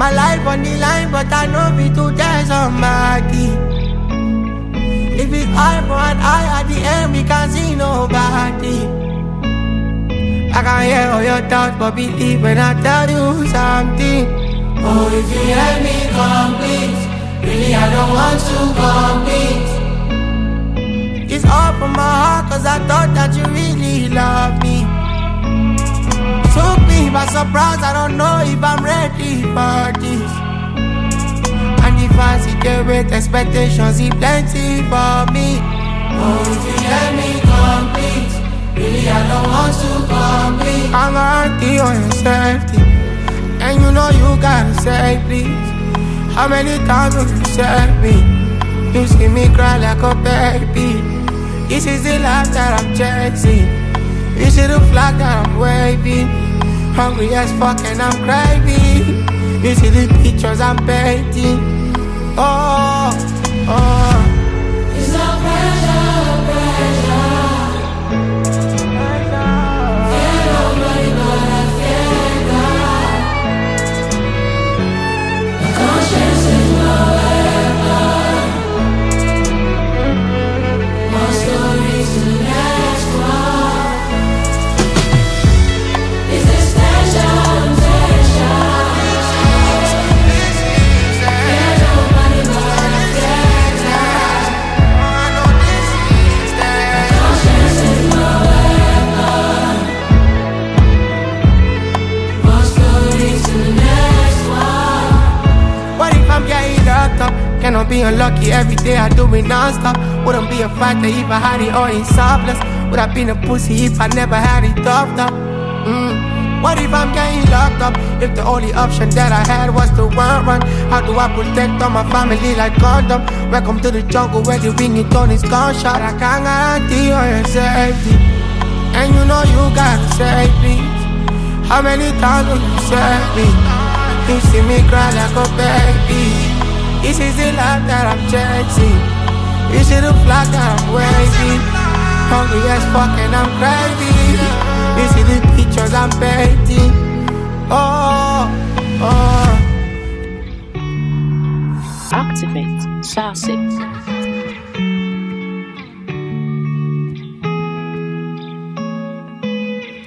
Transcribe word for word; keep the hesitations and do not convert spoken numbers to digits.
My life on the line, but I know be to tell somebody. If it's eye for an eye, at the end we can't see nobody. I can hear all your thoughts, but believe when I tell you something. Oh, if you let me complete, really I don't want to compete. It's all from my heart, cause I thought that you really love me. Took me by surprise, I don't know if I'm ready for this. And the fancy get with expectations, see plenty for me. Oh, if you let me complete, really I don't want to complete. I'm guarantee on your safety, and you know you gotta say please. How many times will you save me? You see me cry like a baby. This is the life that I'm chasing. You see the flag that I'm waving. Hungry as fuck and I'm craving. You see the pictures I'm painting. Oh, oh. It's no pressure, pressure. Fear nobody but I fear God. My conscience is my weapon. More stories to the next one. Is this tension, tension? Fear nobody but I fear God. Conscience is my weapon. More stories to the next one. What if I'm getting locked up? Cannot be unlucky, every day I do it non-stop. Wouldn't be a fighter if I had it all in surplus. Would have been a pussy if I never had it toughed up. Mm. What if I'm getting locked up? If the only option that I had was to run, run. How do I protect all my family like condom? Welcome to the jungle where the ringtone is gunshot. I can't guarantee your safety, and you know you gotta save me. How many times will you save me? You see me cry like a baby. This is the life that I'm chasing. You see the flag that I'm waving. Hungry as fuck and I'm craving. You see the pictures I'm painting.